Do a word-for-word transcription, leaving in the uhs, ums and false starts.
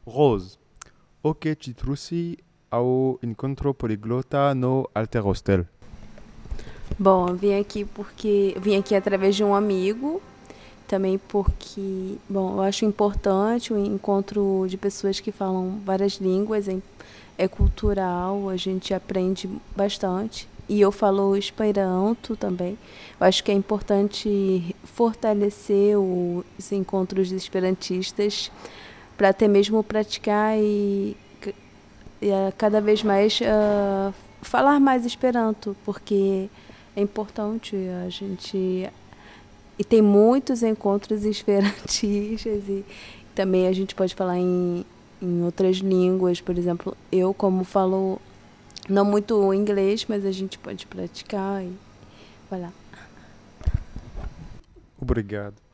Rose, o que te trouxe ao encontro poliglota no Alter Hostel? Bom, eu vim aqui porque vim aqui através de um amigo, também porque, bom, eu acho importante o encontro de pessoas que falam várias línguas, é, é cultural, a gente aprende bastante. E eu falo esperanto também. Eu acho que é importante fortalecer os encontros esperantistas para até mesmo praticar e, e a cada vez mais ah, falar mais esperanto, porque é importante a gente. E tem muitos encontros esperantistas e também a gente pode falar em, em outras línguas. Por exemplo, eu, como falo não muito inglês, mas a gente pode praticar e vai lá. Obrigado.